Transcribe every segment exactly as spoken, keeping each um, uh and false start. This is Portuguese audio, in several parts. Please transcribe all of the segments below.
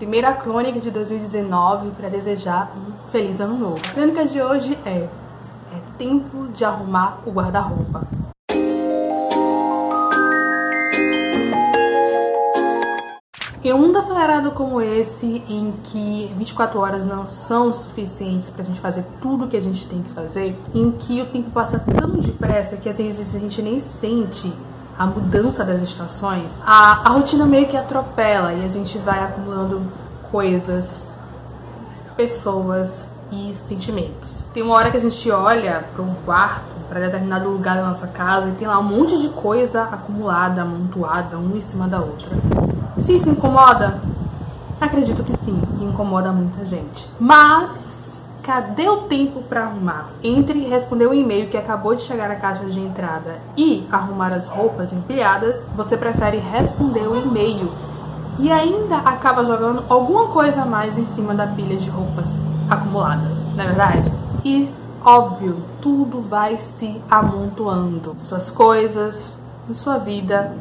primeira crônica de dois mil e dezenove para desejar um feliz ano novo. A crônica de hoje é É tempo de arrumar o guarda-roupa. Em um mundo acelerado como esse, em que vinte e quatro horas não são suficientes pra gente fazer tudo que a gente tem que fazer, em que o tempo passa tão depressa que às vezes a gente nem sente a mudança das estações, a, a rotina meio que atropela e a gente vai acumulando coisas, pessoas e sentimentos. Tem uma hora que a gente olha para um quarto, para determinado lugar da nossa casa, e tem lá um monte de coisa acumulada, amontoada, uma em cima da outra. Se isso incomoda? Acredito que sim, que incomoda muita gente. Mas cadê o tempo para arrumar? Entre responder o e-mail que acabou de chegar na caixa de entrada e arrumar as roupas empilhadas, você prefere responder o e-mail e ainda acaba jogando alguma coisa a mais em cima da pilha de roupas acumuladas, não é verdade? E, óbvio, tudo vai se amontoando. Suas coisas, sua vida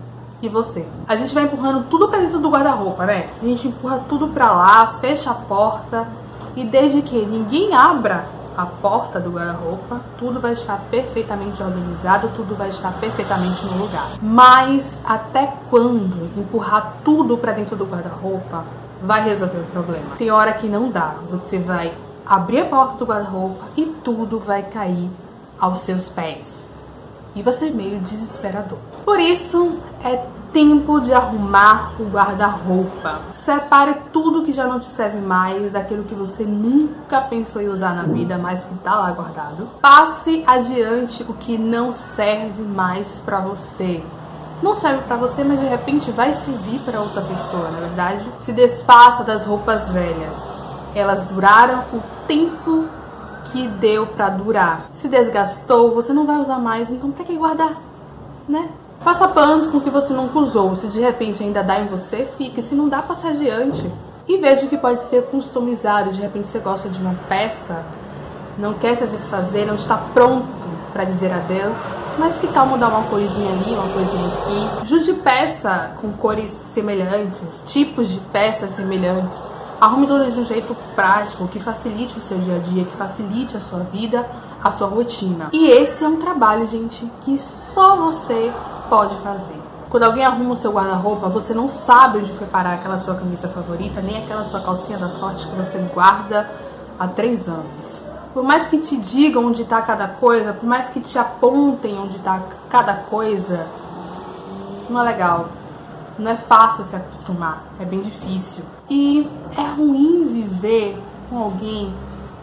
e você. A gente vai empurrando tudo pra dentro do guarda-roupa, né? A gente empurra tudo pra lá, fecha a porta e desde que ninguém abra a porta do guarda-roupa, tudo vai estar perfeitamente organizado, tudo vai estar perfeitamente no lugar. Mas até quando empurrar tudo pra dentro do guarda-roupa vai resolver o problema? Tem hora que não dá. Você vai abrir a porta do guarda-roupa e tudo vai cair aos seus pés. E vai ser meio desesperador. Por isso, é tempo de arrumar o guarda-roupa. Separe tudo que já não te serve mais, daquilo que você nunca pensou em usar na vida, mas que tá lá guardado. Passe adiante o que não serve mais pra você. Não serve pra você, mas de repente vai servir pra outra pessoa, na verdade. Se desfaça das roupas velhas. Elas duraram o tempo que deu pra durar. Se desgastou, você não vai usar mais, então pra que guardar, né? Faça planos com o que você nunca usou. Se de repente ainda dá em você, fique. Se não dá, passe adiante. E veja o que pode ser customizado. De repente você gosta de uma peça, não quer se desfazer, não está pronto pra dizer adeus, mas que tal mudar uma coisinha ali, uma coisinha aqui? Junte peça com cores semelhantes, tipos de peças semelhantes. Arrume tudo de um jeito prático, que facilite o seu dia a dia, que facilite a sua vida, a sua rotina. E esse é um trabalho, gente, que só você pode fazer. Quando alguém arruma o seu guarda-roupa, você não sabe onde foi parar aquela sua camisa favorita, nem aquela sua calcinha da sorte que você guarda há três anos. Por mais que te digam onde está cada coisa, por mais que te apontem onde está cada coisa, não é legal. Não é fácil se acostumar, é bem difícil. E é ruim viver com alguém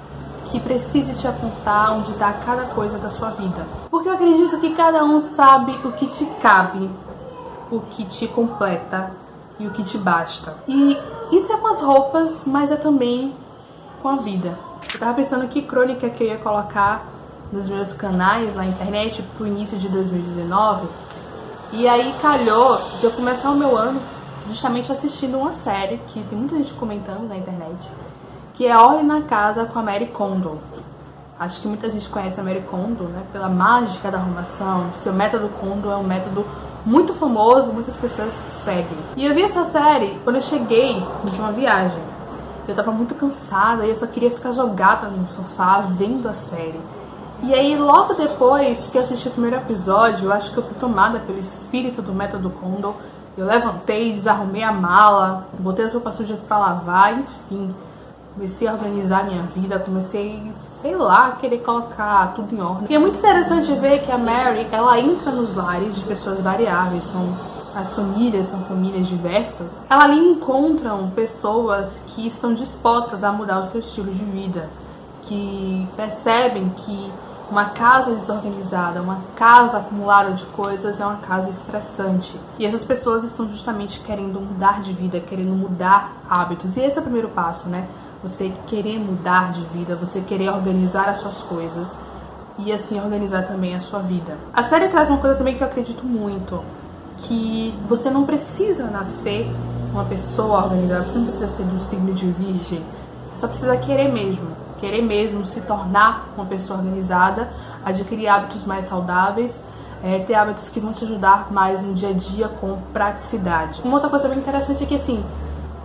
que precise te apontar onde está cada coisa da sua vida. Porque eu acredito que cada um sabe o que te cabe, o que te completa e o que te basta. E isso é com as roupas, mas é também com a vida. Eu tava pensando que crônica que eu ia colocar nos meus canais na internet pro início de dois mil e dezenove. E aí calhou de eu começar o meu ano justamente assistindo uma série que tem muita gente comentando na internet, que é Ordem na Casa com a Marie Kondo. Acho que muita gente conhece a Marie Kondo, né, pela mágica da arrumação. Seu método Kondo é um método muito famoso, muitas pessoas seguem. E eu vi essa série quando eu cheguei de uma viagem. Eu tava muito cansada e eu só queria ficar jogada no sofá vendo a série. E aí, logo depois que eu assisti o primeiro episódio, eu acho que eu fui tomada pelo espírito do método Kondo. Eu levantei, desarrumei a mala, botei as roupas sujas pra lavar, enfim. Comecei a organizar minha vida, comecei, sei lá, a querer colocar tudo em ordem. E é muito interessante ver que a Mary, ela entra nos lares de pessoas variáveis, são as famílias, são famílias diversas. Ela ali encontram pessoas que estão dispostas a mudar o seu estilo de vida, que percebem que uma casa desorganizada, uma casa acumulada de coisas é uma casa estressante. E essas pessoas estão justamente querendo mudar de vida, querendo mudar hábitos. E esse é o primeiro passo, né? Você querer mudar de vida, você querer organizar as suas coisas e assim organizar também a sua vida. A série traz uma coisa também que eu acredito muito, que você não precisa nascer uma pessoa organizada, você não precisa ser do signo de Virgem, só precisa querer mesmo. Querer mesmo se tornar uma pessoa organizada, adquirir hábitos mais saudáveis, é, ter hábitos que vão te ajudar mais no dia a dia com praticidade. Uma outra coisa bem interessante é que, assim,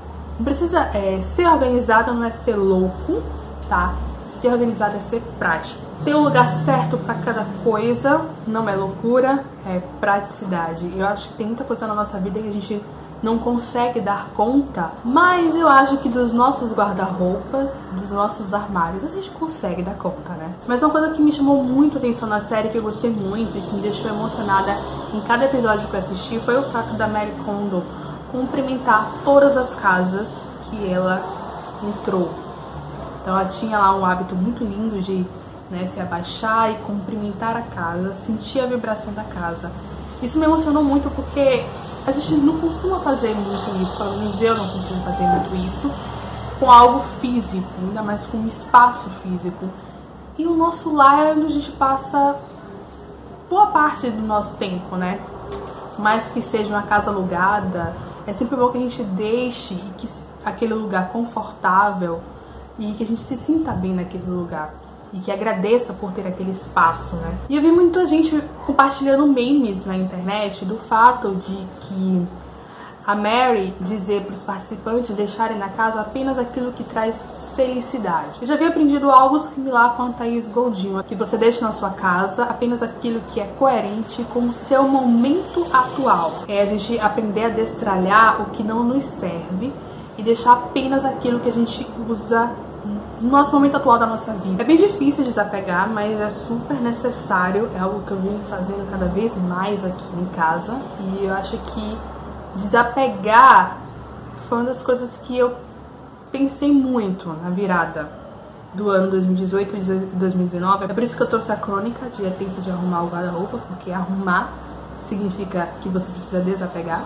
Não precisa é, ser organizado, não é ser louco, tá? Ser organizado é ser prático. Ter o lugar certo para cada coisa não é loucura, é praticidade. Eu acho que tem muita coisa na nossa vida que a gente não consegue dar conta, mas eu acho que dos nossos guarda-roupas, dos nossos armários, a gente consegue dar conta, né? Mas uma coisa que me chamou muito a atenção na série, que eu gostei muito e que me deixou emocionada em cada episódio que eu assisti, foi o fato da Marie Kondo cumprimentar todas as casas que ela entrou. Então ela tinha lá um hábito muito lindo de, né, se abaixar e cumprimentar a casa, sentir a vibração da casa. Isso me emocionou muito porque a gente não costuma fazer muito isso, pelo menos eu não costumo fazer muito isso, com algo físico, ainda mais com um espaço físico. E o nosso lar é onde a gente passa boa parte do nosso tempo, né? Mais que seja uma casa alugada, é sempre bom que a gente deixe que aquele lugar confortável e que a gente se sinta bem naquele lugar. E que agradeça por ter aquele espaço, né? E eu vi muita gente compartilhando memes na internet do fato de que a Mary dizer para os participantes deixarem na casa apenas aquilo que traz felicidade. Eu já havia aprendido algo similar com a Thaís Goldinho, que você deixa na sua casa apenas aquilo que é coerente com o seu momento atual. É a gente aprender a destralhar o que não nos serve e deixar apenas aquilo que a gente usa no nosso momento atual da nossa vida. É bem difícil desapegar, mas é super necessário, é algo que eu venho fazendo cada vez mais aqui em casa, e eu acho que desapegar foi uma das coisas que eu pensei muito na virada do ano dois mil e dezoito e dois mil e dezenove. É por isso que eu trouxe a crônica de É Tempo de Arrumar o Guarda-Roupa, porque arrumar significa que você precisa desapegar.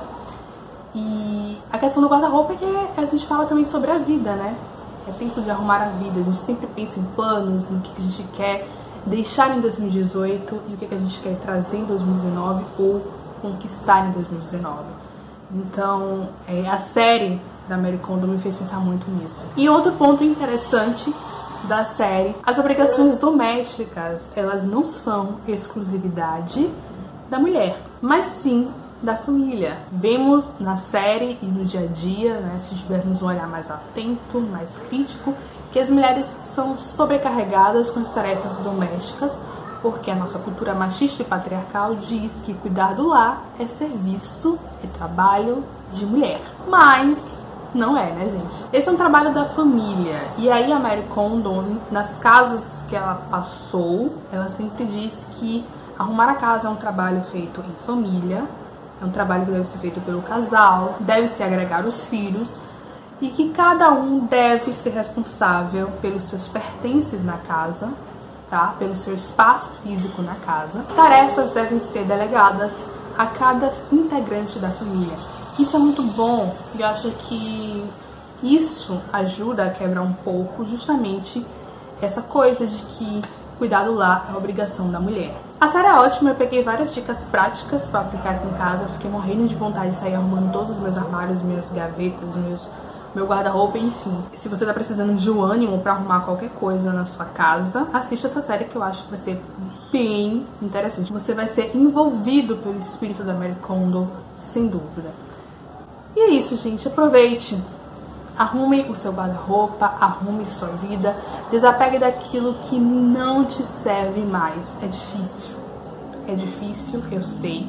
E a questão do guarda-roupa é que a gente fala também sobre a vida, né? É tempo de arrumar a vida. A gente sempre pensa em planos, no que a gente quer deixar em dois mil e dezoito e o que a gente quer trazer em dois mil e dezenove ou conquistar em dois mil e dezenove. Então, é, a série da Marie Kondo me fez pensar muito nisso. E outro ponto interessante da série, as obrigações domésticas, elas não são exclusividade da mulher, mas sim da família. Vemos na série e no dia a dia, né, se tivermos um olhar mais atento, mais crítico, que as mulheres são sobrecarregadas com as tarefas domésticas, porque a nossa cultura machista e patriarcal diz que cuidar do lar é serviço, é trabalho de mulher. Mas não é, né, gente? Esse é um trabalho da família. E aí a Marie Kondo, nas casas que ela passou, ela sempre diz que arrumar a casa é um trabalho feito em família, é um trabalho que deve ser feito pelo casal, deve-se agregar os filhos e que cada um deve ser responsável pelos seus pertences na casa, tá? Pelo seu espaço físico na casa. Tarefas devem ser delegadas a cada integrante da família. Isso é muito bom e eu acho que isso ajuda a quebrar um pouco justamente essa coisa de que cuidar do lar é obrigação da mulher. A série é ótima, eu peguei várias dicas práticas para aplicar aqui em casa, eu fiquei morrendo de vontade de sair arrumando todos os meus armários, minhas gavetas, meus, meu guarda-roupa, enfim. Se você tá precisando de um ânimo para arrumar qualquer coisa na sua casa, assista essa série que eu acho que vai ser bem interessante. Você vai ser envolvido pelo espírito da Marie Kondo, sem dúvida. E é isso, gente, aproveite. Arrume o seu guarda-roupa, arrume sua vida, desapegue daquilo que não te serve mais. É difícil, é difícil, eu sei,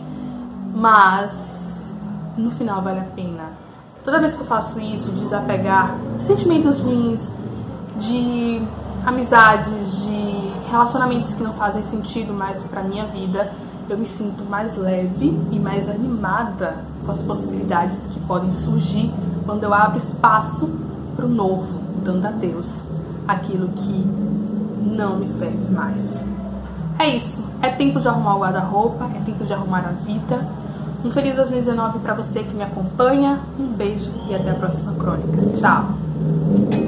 mas no final vale a pena. Toda vez que eu faço isso, desapegar sentimentos ruins, de amizades, de relacionamentos que não fazem sentido mais pra minha vida, eu me sinto mais leve e mais animada com as possibilidades que podem surgir quando eu abro espaço para o novo, dando a Deus aquilo que não me serve mais. É isso. É tempo de arrumar o guarda-roupa, é tempo de arrumar a vida. Um feliz dois mil e dezenove para você que me acompanha. Um beijo e até a próxima crônica. Tchau!